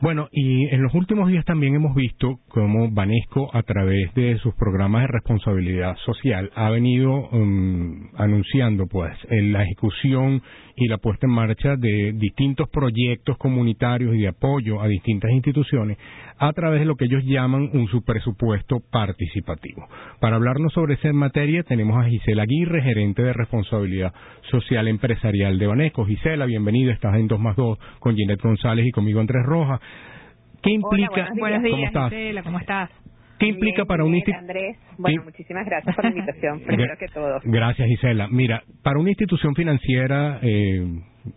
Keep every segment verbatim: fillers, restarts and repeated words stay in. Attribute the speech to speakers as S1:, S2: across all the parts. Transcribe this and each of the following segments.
S1: Bueno, y en los últimos días también hemos visto cómo Banesco, a través de sus programas de responsabilidad social, ha venido um, anunciando pues en la ejecución y la puesta en marcha de distintos proyectos comunitarios y de apoyo a distintas instituciones a través de lo que ellos llaman un subpresupuesto participativo. Para hablarnos sobre esa materia tenemos a Gisela Aguirre, gerente de responsabilidad social empresarial de Banesco. Gisela, bienvenida, estás en dos más dos con Ginette González y conmigo Andrés Rojas. ¿Qué implica?
S2: Hola, buenos días.
S1: ¿Cómo estás?
S2: Gisela, ¿cómo estás?
S1: ¿Qué implica
S3: Bien,
S1: para un
S3: bien,
S1: instituto?
S3: Andrés, bueno,
S1: ¿Qué?
S3: muchísimas gracias por la invitación, primero que todo.
S1: Gracias, Gisela. Mira, para una institución financiera eh,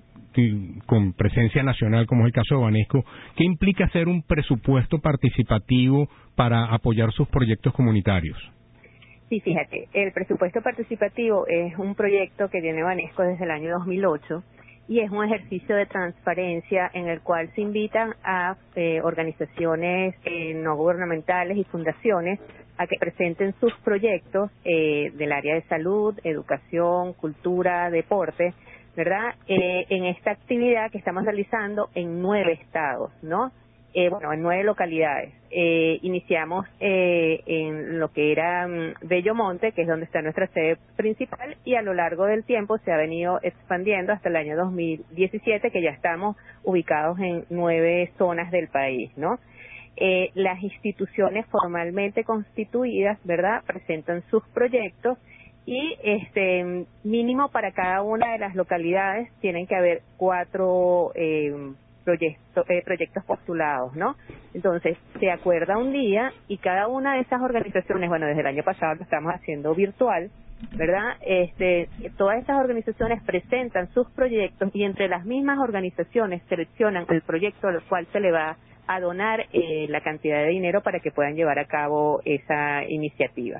S1: con presencia nacional, como es el caso de Banesco, ¿qué implica hacer un presupuesto participativo para apoyar sus proyectos comunitarios?
S3: Sí, fíjate, el presupuesto participativo es un proyecto que tiene Banesco desde el año dos mil ocho y es un ejercicio de transparencia en el cual se invitan a eh, organizaciones eh, no gubernamentales y fundaciones a que presenten sus proyectos eh, del área de salud, educación, cultura, deporte, ¿verdad? Eh, en esta actividad que estamos realizando en nueve estados, ¿no? Eh, bueno, en nueve localidades. Eh, iniciamos eh, en lo que era um, Bellomonte, que es donde está nuestra sede principal, y a lo largo del tiempo se ha venido expandiendo hasta el año dos mil diecisiete, que ya estamos ubicados en nueve zonas del país, ¿no? Eh, las instituciones formalmente constituidas, ¿verdad?, presentan sus proyectos y este mínimo para cada una de las localidades tienen que haber cuatro eh, proyectos, eh, proyectos postulados, ¿no? Entonces, se acuerda un día y cada una de esas organizaciones, bueno, desde el año pasado lo estamos haciendo virtual, ¿verdad? Este, todas estas organizaciones presentan sus proyectos y entre las mismas organizaciones seleccionan el proyecto al cual se le va a donar eh, la cantidad de dinero para que puedan llevar a cabo esa iniciativa.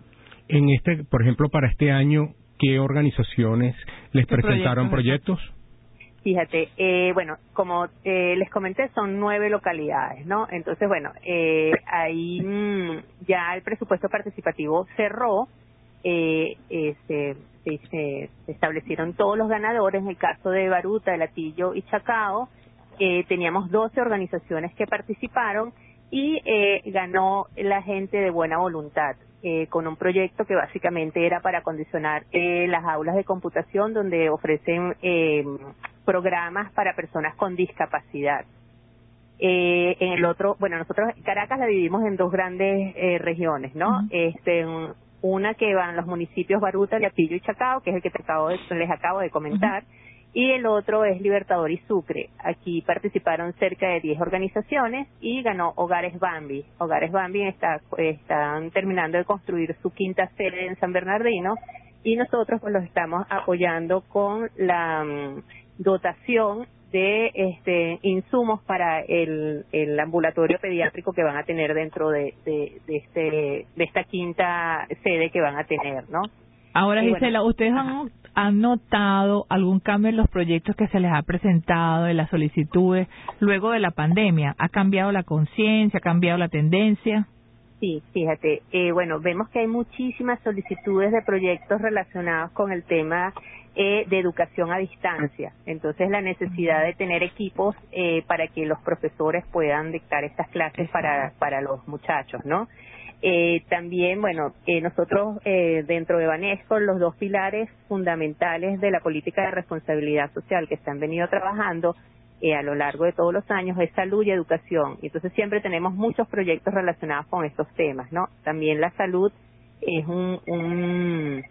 S1: En este, por ejemplo, para este año, ¿qué organizaciones les presentaron proyectos?
S3: Fíjate, eh, bueno, como eh, les comenté, son nueve localidades, ¿no? Entonces, bueno, eh, ahí mmm, ya el presupuesto participativo cerró, eh, eh, se, se, se establecieron todos los ganadores. En el caso de Baruta, de Latillo y Chacao, eh, teníamos doce organizaciones que participaron y eh, ganó la gente de buena voluntad. Eh, con un proyecto que básicamente era para acondicionar eh, las aulas de computación donde ofrecen eh, programas para personas con discapacidad. Eh, en el otro, bueno, nosotros Caracas la dividimos en dos grandes eh, regiones, ¿no? Uh-huh. Este, una que van los municipios Baruta, Latillo y Chacao, que es el que te acabo de, les acabo de comentar. Uh-huh. Y el otro es Libertador y Sucre. Aquí participaron cerca de diez organizaciones y ganó Hogares Bambi. Hogares Bambi está, están terminando de construir su quinta sede en San Bernardino y nosotros pues los estamos apoyando con la um, dotación de este insumos para el, el ambulatorio pediátrico que van a tener dentro de, de, de, este, de esta quinta sede que van a tener, ¿no?
S2: Ahora, Gisela, bueno, ¿ustedes han, han notado algún cambio en los proyectos que se les ha presentado, en las solicitudes, luego de la pandemia? ¿Ha cambiado la conciencia, ha cambiado la tendencia?
S3: Sí, fíjate, eh, bueno, vemos que hay muchísimas solicitudes de proyectos relacionados con el tema eh, de educación a distancia. Entonces, la necesidad de tener equipos eh, para que los profesores puedan dictar estas clases para, para los muchachos, ¿no? Eh, también, bueno, eh, nosotros eh, dentro de Banesco, los dos pilares fundamentales de la política de responsabilidad social que se han venido trabajando eh, a lo largo de todos los años es salud y educación. Y entonces siempre tenemos muchos proyectos relacionados con estos temas, ¿no? También la salud es un, un,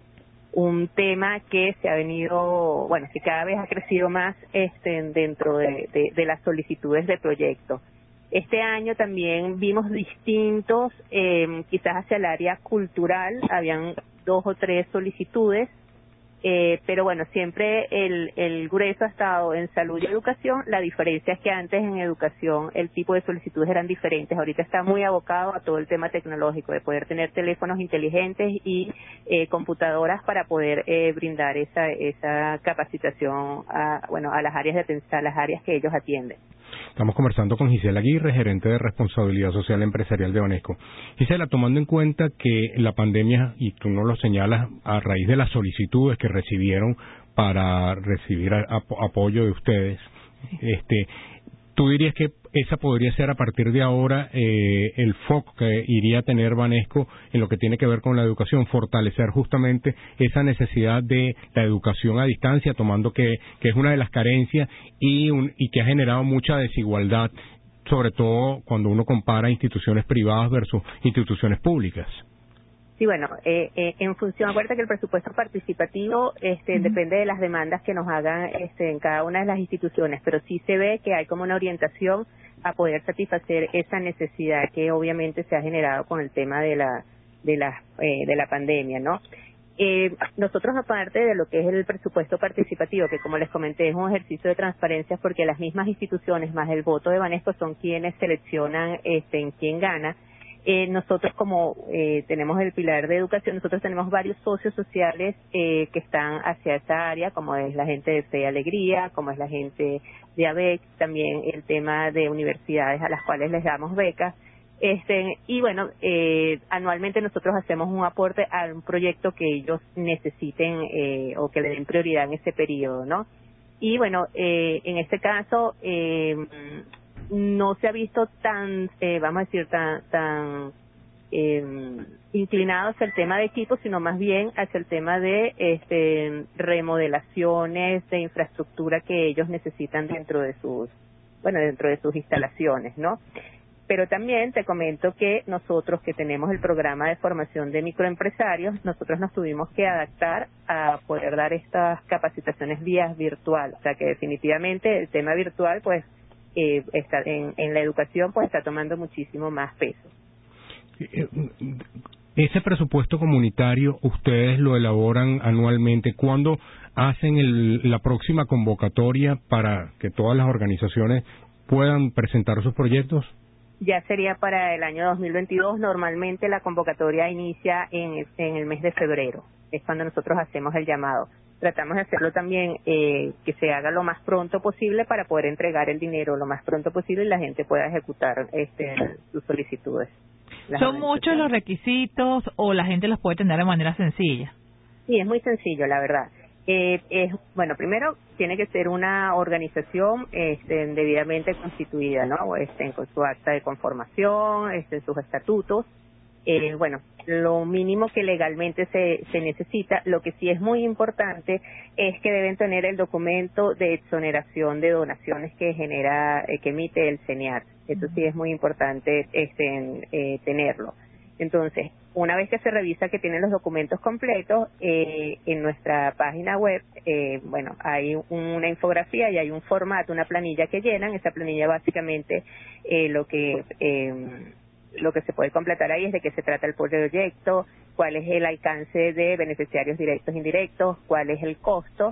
S3: un tema que se ha venido, bueno, que cada vez ha crecido más este, dentro de, de, de las solicitudes de proyectos. Este año también vimos distintos, eh, quizás hacia el área cultural, habían dos o tres solicitudes, eh, pero bueno, siempre el, el grueso ha estado en salud y educación. La diferencia es que antes en educación el tipo de solicitudes eran diferentes, ahorita está muy abocado a todo el tema tecnológico, de poder tener teléfonos inteligentes y eh, computadoras para poder eh, brindar esa, esa capacitación a, bueno, a las áreas de atención, a las áreas que ellos atienden.
S1: Estamos conversando con Gisela Aguirre, gerente de responsabilidad social empresarial de Banesco. Gisela, tomando en cuenta que la pandemia, y tú nos lo señalas, a raíz de las solicitudes que recibieron para recibir ap- apoyo de ustedes, este, ¿Tú dirías que esa podría ser a partir de ahora eh, el foco que iría a tener Banesco en lo que tiene que ver con la educación, fortalecer justamente esa necesidad de la educación a distancia, tomando que, que es una de las carencias y, un, y que ha generado mucha desigualdad, sobre todo cuando uno compara instituciones privadas versus instituciones públicas?
S3: Sí, bueno, eh, eh, en función, acuérdate que el presupuesto participativo este, uh-huh. depende de las demandas que nos hagan este, en cada una de las instituciones, pero sí se ve que hay como una orientación a poder satisfacer esa necesidad que obviamente se ha generado con el tema de la de la eh, de la pandemia, ¿no? Eh, nosotros, aparte de lo que es el presupuesto participativo, que como les comenté es un ejercicio de transparencia porque las mismas instituciones más el voto de Banesco son quienes seleccionan este, en quién gana. Eh, nosotros como eh, tenemos el pilar de educación, nosotros tenemos varios socios sociales eh, que están hacia esa área, como es la gente de Fe y Alegría, como es la gente de A B E C, también el tema de universidades a las cuales les damos becas. Este, y bueno, eh, anualmente nosotros hacemos un aporte a un proyecto que ellos necesiten eh, o que le den prioridad en ese periodo, ¿no? Y bueno, eh, en este caso, eh, no se ha visto tan, eh, vamos a decir, tan, tan eh, inclinado hacia el tema de equipos, sino más bien hacia el tema de este, remodelaciones de infraestructura que ellos necesitan dentro de sus, bueno, dentro de sus instalaciones, ¿no? Pero también te comento que nosotros que tenemos el programa de formación de microempresarios, nosotros nos tuvimos que adaptar a poder dar estas capacitaciones vía virtual, o sea que definitivamente el tema virtual, pues, Eh, está en, en la educación pues está tomando muchísimo más peso.
S1: Ese presupuesto comunitario ustedes lo elaboran anualmente. ¿Cuándo hacen el, la próxima convocatoria para que todas las organizaciones puedan presentar sus proyectos?
S3: Ya sería para el año dos mil veintidós. Normalmente la convocatoria inicia en, en el mes de febrero, es cuando nosotros hacemos el llamado. Tratamos de hacerlo también eh, que se haga lo más pronto posible para poder entregar el dinero lo más pronto posible y la gente pueda ejecutar este, sus solicitudes.
S2: ¿Son muchos los requisitos o la gente los puede tener de manera sencilla?
S3: Sí, es muy sencillo, la verdad. Eh, es bueno, primero tiene que ser una organización este, debidamente constituida, ¿no? Este, con su acta de conformación, este, sus estatutos. Eh, bueno, lo mínimo que legalmente se, se necesita. Lo que sí es muy importante es que deben tener el documento de exoneración de donaciones que genera, eh, que emite el CENIAR. Eso sí es muy importante este, eh, tenerlo. Entonces, una vez que se revisa que tienen los documentos completos, eh, en nuestra página web, eh, bueno, hay una infografía y hay un formato, una planilla que llenan. Esa planilla básicamente eh, lo que eh, lo que se puede completar ahí es de qué se trata el proyecto, cuál es el alcance de beneficiarios directos e indirectos, cuál es el costo,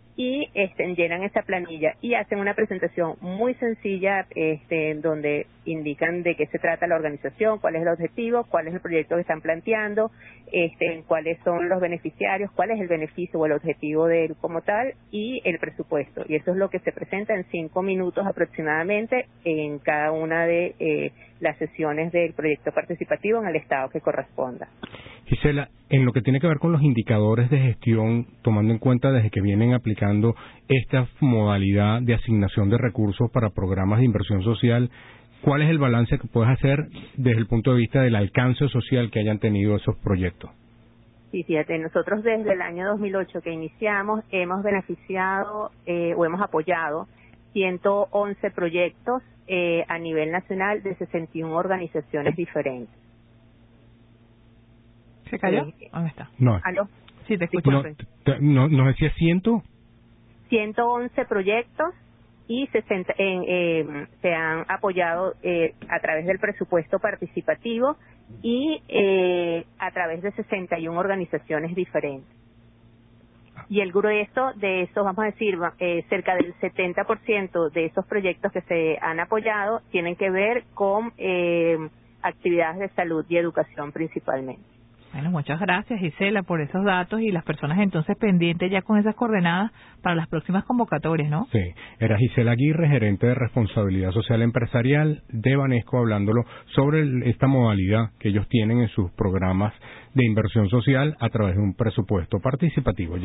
S3: y este, llenan esa planilla y hacen una presentación muy sencilla este, donde indican de qué se trata la organización, cuál es el objetivo, cuál es el proyecto que están planteando, este, cuáles son los beneficiarios, cuál es el beneficio o el objetivo de él como tal y el presupuesto. Y eso es lo que se presenta en cinco minutos aproximadamente en cada una de eh, las sesiones del proyecto participativo en el estado que corresponda.
S1: Gisela, en lo que tiene que ver con los indicadores de gestión, tomando en cuenta desde que vienen aplicando esta modalidad de asignación de recursos para programas de inversión social, ¿cuál es el balance que puedes hacer desde el punto de vista del alcance social que hayan tenido esos proyectos?
S3: Sí, fíjate, nosotros desde el año dos mil ocho que iniciamos hemos beneficiado eh, o hemos apoyado ciento once proyectos eh, a nivel nacional de sesenta y una organizaciones diferentes.
S2: ¿Se cayó? ¿Dónde está?
S1: No.
S3: ¿Aló?
S2: Sí, te escucho.
S1: No, te, no, ¿nos decía ciento?
S3: ciento once proyectos y sesenta, en, eh, se han apoyado eh, a través del presupuesto participativo y eh, a través de sesenta y una organizaciones diferentes. Y el grueso de esos, vamos a decir, eh, cerca del setenta por ciento de esos proyectos que se han apoyado tienen que ver con eh, actividades de salud y educación principalmente.
S2: Bueno, muchas gracias, Gisela, por esos datos y las personas entonces pendientes ya con esas coordenadas para las próximas convocatorias, ¿no?
S1: Sí, era Gisela Aguirre, gerente de responsabilidad social empresarial de Banesco, hablándolo sobre el, esta modalidad que ellos tienen en sus programas de inversión social a través de un presupuesto participativo.